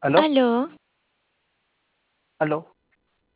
¿Aló? Aló, ¿Aló?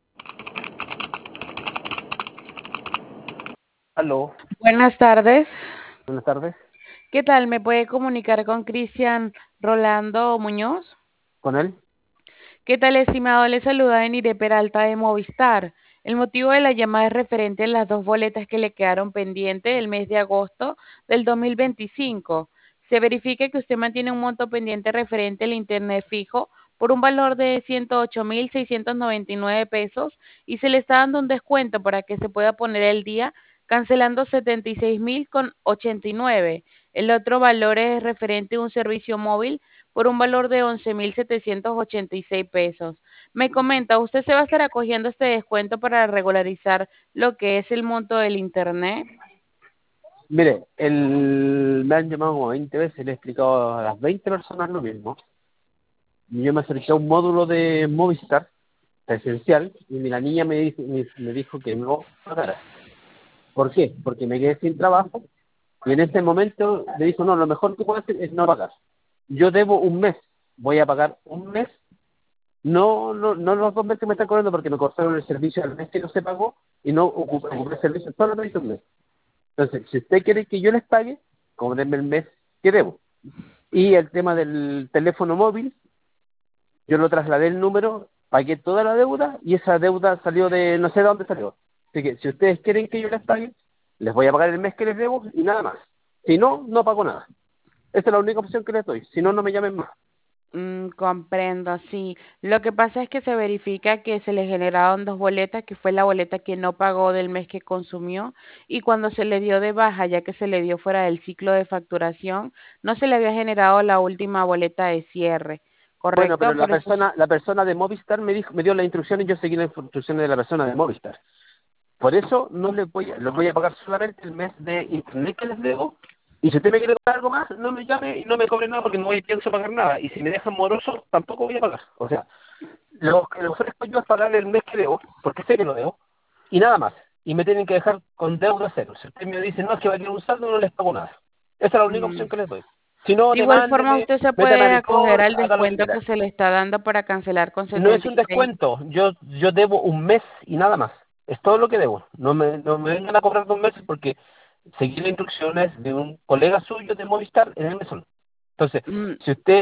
¿Aló? Buenas tardes. Buenas tardes. ¿Qué tal? ¿Me puede comunicar con Cristian Rolando Muñoz? ¿Con él? ¿Qué tal, estimado? Le saluda Enire Peralta de Movistar. El motivo de la llamada es referente a las dos boletas que le quedaron pendientes el mes de agosto del 2025. Se verifica que usted mantiene un monto pendiente referente al internet fijo por un valor de 108.699 pesos y se le está dando un descuento para que se pueda poner el día cancelando 76.089. El otro valor es referente a un servicio móvil por un valor de 11.786 pesos. Me comenta, ¿usted se va a estar acogiendo a este descuento para regularizar lo que es el monto del internet? Mire, me han llamado como 20 veces, le he explicado a las 20 personas lo mismo. Y yo me acerqué a un módulo de Movistar presencial y la niña me dijo que no pagara. ¿Por qué? Porque me quedé sin trabajo y en ese momento le dijo, no, lo mejor que puedo hacer es no pagar. Yo debo un mes, voy a pagar un mes, no los 2 meses que me están cobrando porque me cortaron el servicio al mes que no se pagó y no ocupé el servicio solamente un mes. Entonces, si usted quiere que yo les pague, cóbrenme el mes que debo. Y el tema del teléfono móvil, yo lo trasladé el número, pagué toda la deuda y esa deuda salió de no sé de dónde salió. Así que si ustedes quieren que yo les pague, les voy a pagar el mes que les debo y nada más. Si no, no pago nada. Esa es la única opción que les doy. Si no, no me llamen más. Comprendo, sí. Lo que pasa es que se verifica que se le generaron dos boletas, que fue la boleta que no pagó del mes que consumió, y cuando se le dio de baja, ya que se le dio fuera del ciclo de facturación, no se le había generado la última boleta de cierre, Bueno, pero ¿correcto? la Por eso, persona, la persona de Movistar me dio la instrucción y yo seguí las instrucciones de la persona de Movistar. Por eso no les voy a pagar solamente el mes de internet que les debo. Y si usted me quiere pagar algo más, no me llame y no me cobre nada porque no pienso pagar nada. Y si me dejan moroso, tampoco voy a pagar. O sea, lo que le ofrezco yo es pagarle el mes que debo, porque sé que lo debo, y nada más. Y me tienen que dejar con deuda cero. Si usted me dice, no, es que va a quedar un saldo, no les pago nada. Esa es la única mm, opción que les doy. Si no, de igual forma demándeme, usted se métame a puede mi acoger corte, al haga lo que descuento quiera. que se le está dando para cancelar con No es un 76. descuento, yo debo un mes y nada más. Es todo lo que debo. No me vengan a cobrar 2 meses porque seguí las instrucciones de un colega suyo de Movistar en el mesón. Entonces, Mm,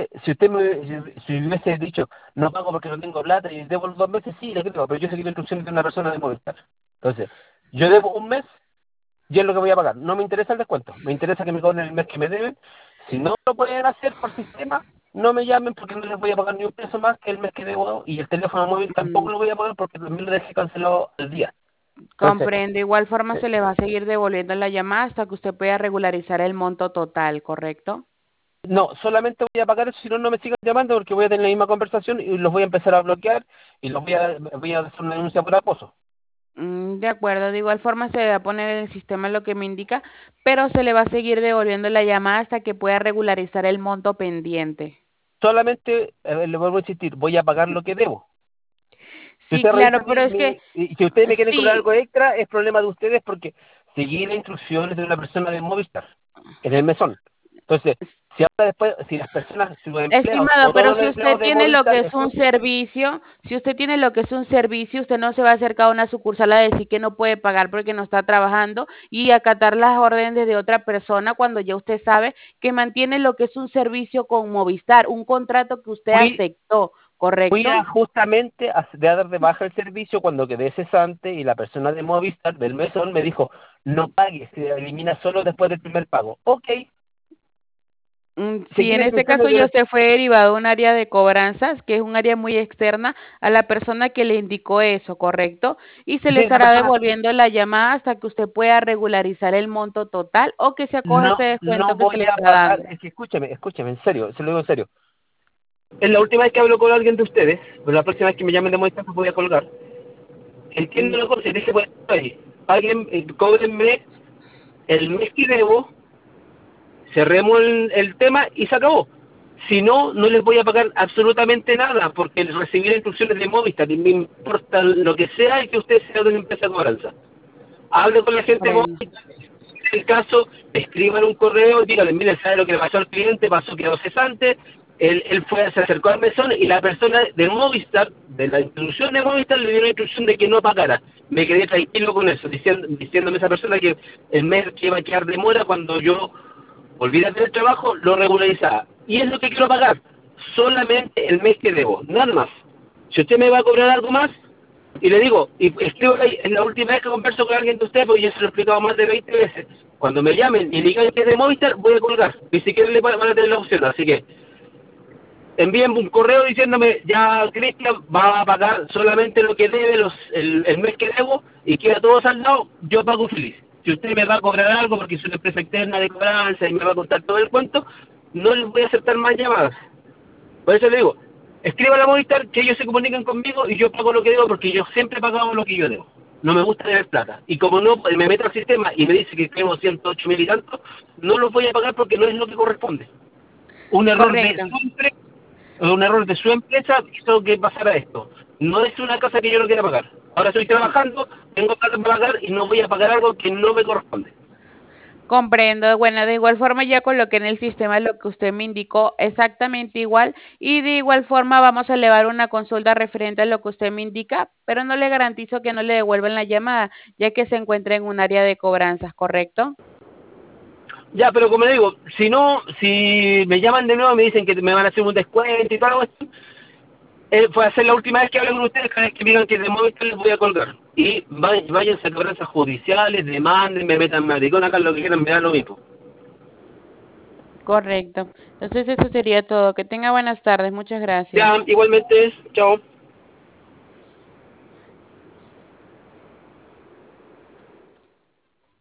si me hubiese dicho, no pago porque no tengo plata y debo los 2 meses, sí, le creo, pero yo seguí las instrucciones de una persona de Movistar. Entonces, yo debo un mes y es lo que voy a pagar. No me interesa el descuento, me interesa que me cobren el mes que me deben. Si no lo pueden hacer por sistema, no me llamen porque no les voy a pagar ni un peso más que el mes que debo y el teléfono móvil tampoco mm, lo voy a pagar porque también lo dejé cancelado al día. Entonces, Comprende. Igual forma sí. se le va a seguir devolviendo la llamada hasta que usted pueda regularizar el monto total, ¿correcto? No, solamente voy a pagar eso, si no, no me sigan llamando porque voy a tener la misma conversación y los voy a empezar a bloquear y voy a hacer una denuncia por acoso. De acuerdo, de igual forma se le va a poner en el sistema lo que me indica, pero se le va a seguir devolviendo la llamada hasta que pueda regularizar el monto pendiente. Solamente, le vuelvo a insistir, voy a pagar lo que debo. Si Sí, usted revisa claro, pero es que y si ustedes me quieren cobrar sí. algo extra, es problema de ustedes porque seguí las instrucciones de una persona de Movistar en el mesón. Entonces, si ahora después, si las personas, si los empleados Estimado, o pero todos los si usted empleados de tiene lo Movistar que es un escuchen, servicio, si usted tiene lo que es un servicio, usted no se va a acercar a una sucursal a decir que no puede pagar porque no está trabajando y acatar las órdenes de otra persona cuando ya usted sabe que mantiene lo que es un servicio con Movistar, un contrato que usted fui, aceptó, fui ¿correcto? a justamente a dar de baja el servicio cuando quedé cesante y la persona de Movistar del mesón me dijo, no pagues, se elimina solo después del primer pago. Ok, Sí, seguí en las este instrucciones caso de ya la... usted fue derivado a un área de cobranzas, que es un área muy externa a la persona que le indicó eso, ¿correcto? Y se le Sí, la estará persona devolviendo la llamada hasta que usted pueda regularizar el monto total o que se acoja a este no descuento que se voy le a está pagar, dando. es que escúcheme, en serio, se lo digo en serio. Es la última vez que hablo con alguien de ustedes, pero la próxima vez que me llamen de Movistar me voy a colgar. Mm, Entiendo la cosa y dije, pues, ahí, alguien, cóbrenme el mes que debo, cerremos el tema y se acabó. Si no, no les voy a pagar absolutamente nada, porque recibí las instrucciones de Movistar y me importa lo que sea y que ustedes sean de una empresa de cobranza. Hable con la gente de Comprendo. Movistar, en el caso, escriban un correo, díganle, miren, ¿sabe lo que le pasó al cliente? Pasó, quedó cesante, él fue, se acercó al mesón y la persona de Movistar, de la institución de Movistar, le dio la instrucción de que no pagara. Me quedé tranquilo con eso, diciéndome a esa persona que el mes que iba a quedar de mora cuando yo volví a tener trabajo, lo regularizaba. Y es lo que quiero pagar, solamente el mes que debo, nada más. Si usted me va a cobrar algo más, y le digo, y estoy ahí, es la última vez que converso con alguien de usted, porque yo se lo he explicado más de 20 veces. Cuando me llamen y digan que es de Movistar, voy a colgar. Ni siquiera le van a tener la opción, así que envíenme un correo diciéndome, ya Cristian va a pagar solamente lo que debe el mes que debo y queda todo saldado, yo pago feliz. Si usted me va a cobrar algo porque es una empresa externa de cobranza y me va a contar todo el cuento, no les voy a aceptar más llamadas. Por eso le digo, escriban a la Movistar que ellos se comuniquen conmigo y yo pago lo que debo porque yo siempre he pagado lo que yo debo. No me gusta tener plata. Y como no me meto al sistema y me dice que tengo 108.000 y tanto, no los voy a pagar porque no es lo que corresponde. Un error de Correcto. siempre un error de su empresa hizo que pasara esto. No es una cosa que yo no quiera pagar. Ahora estoy trabajando, tengo plata para pagar y no voy a pagar algo que no me corresponde. Comprendo. Bueno, de igual forma ya coloqué en el sistema lo que usted me indicó exactamente igual y de igual forma vamos a elevar una consulta referente a lo que usted me indica, pero no le garantizo que no le devuelvan la llamada, ya que se encuentra en un área de cobranzas, ¿correcto? Ya, pero como le digo, si no, si me llaman de nuevo y me dicen que me van a hacer un descuento y todo esto, fue a ser la última vez que hablé con ustedes, cada vez que me digan que de Movistar les voy a colgar. Y váyanse a cobranzas judiciales, demanden, me metan maricón, acá lo que quieran, me da lo mismo. Correcto. Entonces eso sería todo. Que tenga buenas tardes. Muchas gracias. Ya, igualmente, chao.